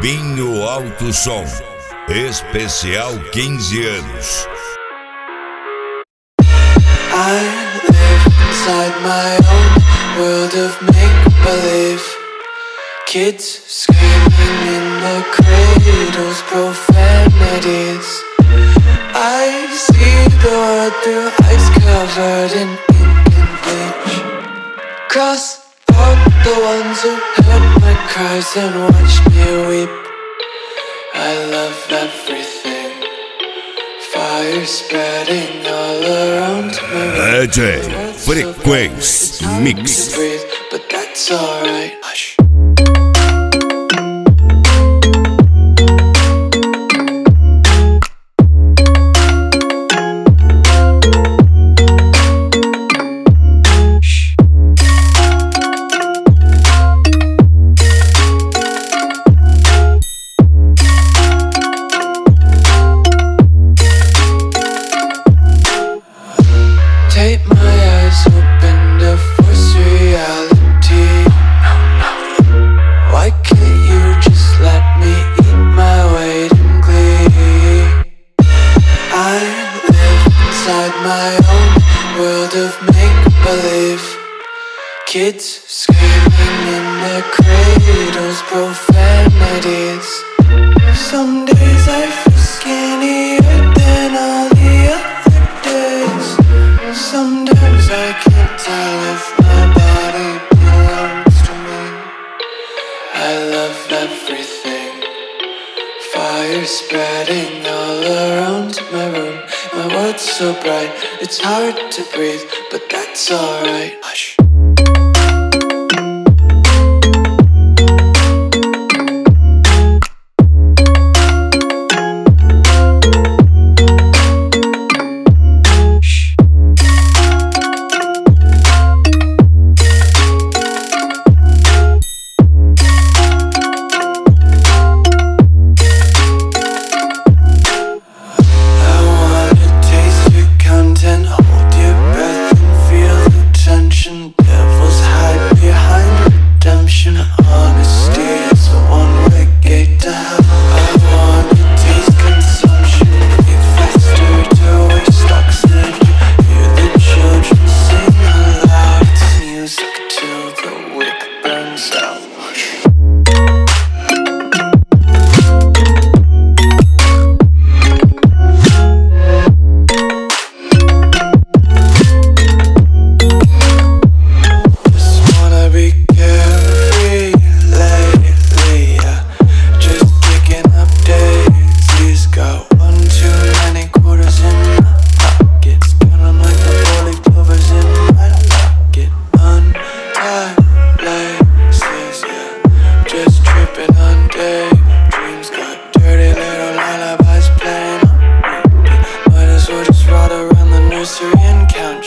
Clubinho Alto Som, especial 15 anos. I live inside my own world of make-believe. Kids screaming in the cradles, profanities. I see the world through ice covered in ink and bleach. Cross out the ones who heard my cries and watched me weep. I love everything. Fire spreading all around me. DJ Frequência Mix. Breathe, but that's alright. Hush. Take my eyes open to force reality. Why can't you just let me eat my weight in glee? I live inside my own world of make-believe. Kids screaming in their cradles, profanities. Some days I feel skinnier than all the other days. Sometimes I can't tell if my body belongs to me. I love everything. Fire spreading all around my room. My world's so bright, it's hard to breathe, but that's alright.